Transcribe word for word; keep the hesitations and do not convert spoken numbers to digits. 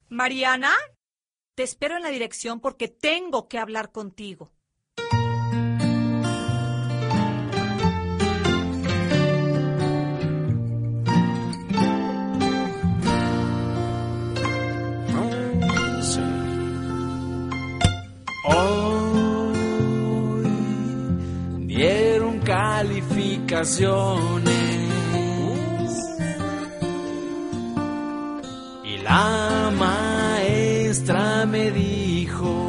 Mariana, te espero en la dirección porque tengo que hablar contigo. Hoy dieron calificaciones y la maestra me dijo: